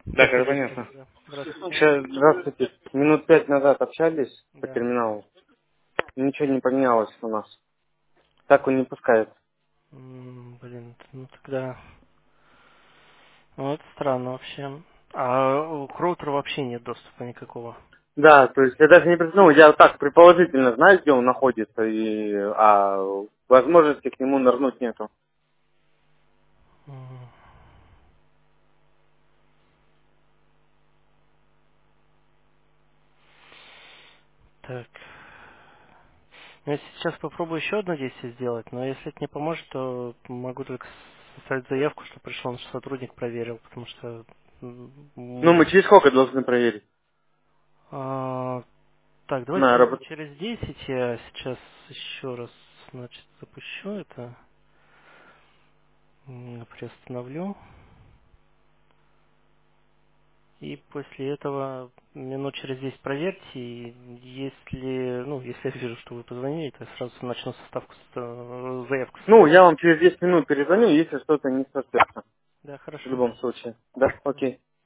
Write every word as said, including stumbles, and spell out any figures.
Да, Здравствуйте, как Алексей. понятно. Да. Здравствуйте. Сейчас, здравствуйте. Минут пять назад общались по Да. терминалу. Ничего не поменялось у нас. Так он не пускает. М, Блин, ну тогда... Ну, это странно вообще. А у Кроутера вообще нет доступа никакого. Да, то есть я даже не пред- ну, я так предположительно знаю, где он находится, и а возможности к нему нырнуть нету. М, Так. Ну, я сейчас попробую еще одно действие сделать, но если это не поможет, то могу только составить заявку, что пришел наш сотрудник, проверил, потому что... м, Ну, мы м, через сколько должны проверить? а, Так, давайте На минут работу. через десять я сейчас еще раз, значит, запущу это, м, приостановлю. И после этого минут через десять проверьте, и если, ну, если я вижу, что вы позвонили, то я сразу начну составку, с- э, заявку Ну, составлять. я вам через десять минут перезвоню, если что-то не соответственно. Да, В хорошо. любом случае. Да, окей.